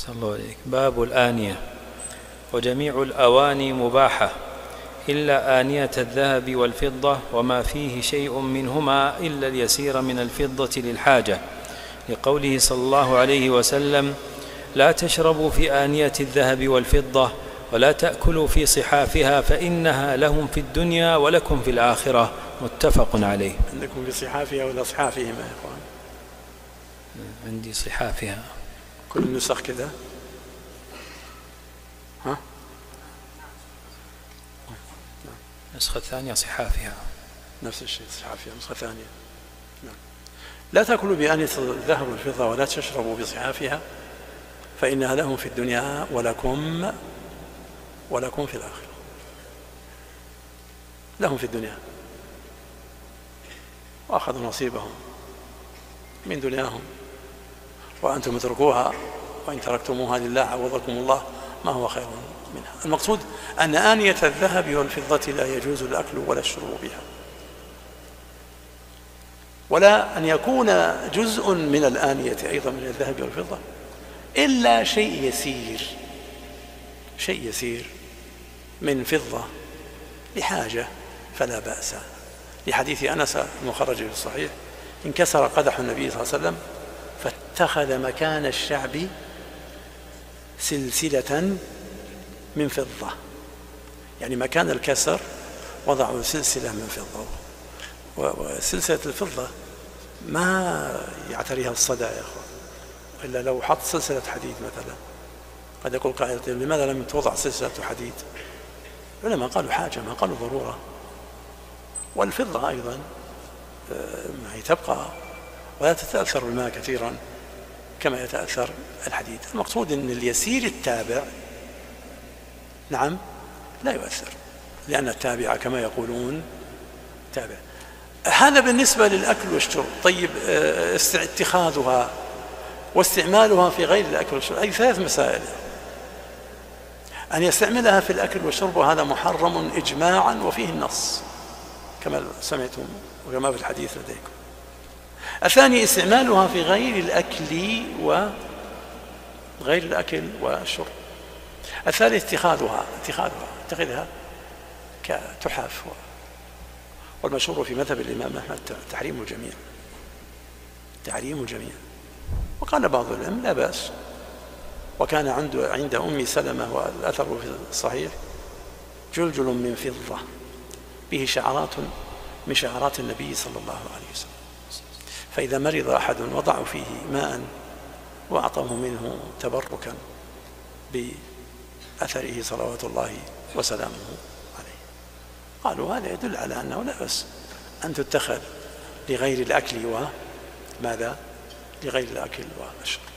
أحسن الله عليك. باب الآنية. وجميع الأواني مباحة إلا آنية الذهب والفضة وما فيه شيء منهما إلا اليسير من الفضة للحاجة، لقوله صلى الله عليه وسلم: لا تشربوا في آنية الذهب والفضة ولا تأكلوا في صحافها فإنها لهم في الدنيا ولكم في الآخرة. متفق عليه. عندكم في صحافها ولا صحافهما يا إخوان؟ عندي صحافها. كل النسخ كذا؟ ها؟ النسخة الثانية صحافها نفس الشيء، صحافها نسخة ثانية. نعم. لا تأكلوا بآنية الذهب والفضة ولا تشربوا بصحافها فإنها لهم في الدنيا ولكم في الآخرة. لهم في الدنيا وأخذوا نصيبهم من دنياهم وأنتم اتركوها وإن تركتموها لله عوضكم الله ما هو خير منها. المقصود أن آنية الذهب والفضة لا يجوز الأكل ولا الشرب بها، ولا أن يكون جزء من الآنية أيضا من الذهب والفضة إلا شيء يسير من فضة لحاجة فلا بأس، لحديث أنس المخرج في الصحيح: انكسر قدح النبي صلى الله عليه وسلم فاتخذ مكان الشعب سلسلة من فضة، يعني مكان الكسر وضعوا سلسلة من فضة. وسلسلة الفضة ما يعتريها الصدى يا أخوان، إلا لو حط سلسلة حديد مثلا. قد يقول قائل: لماذا لم توضع سلسلة حديد؟ العلماء قالوا حاجة، ما قالوا ضرورة. والفضة أيضا هي تبقى ولا تتأثر بالماء كثيرا كما يتأثر الحديد. المقصود أن اليسير التابع نعم لا يؤثر، لأن التابع كما يقولون تابع. هذا بالنسبة للأكل والشرب. طيب اتخاذها واستعمالها في غير الأكل والشرب أي 3 مسائل. أن يستعملها في الأكل والشرب وهذا محرم إجماعا وفيه النص كما سمعتم وكما في الحديث لديكم. الثاني استعمالها في غير الأكل والشرب. الثالث اتخاذها كتحف. والمشهور في مذهب الإمام أحمد تحريم الجميع. وقال بعض العلماء لا بأس. وكان عند أم سلمة والأثر في الصحيح جلجل من فضة به شعرات من شعرات النبي صلى الله عليه وسلم، فإذا مرض أحد وضعوا فيه ماء وأعطوه منه تبركا بأثره صلوات الله وسلامه عليه. قالوا هذا يدل على أنه لا بأس أن تتخذ لغير الأكل لغير الأكل والشرب.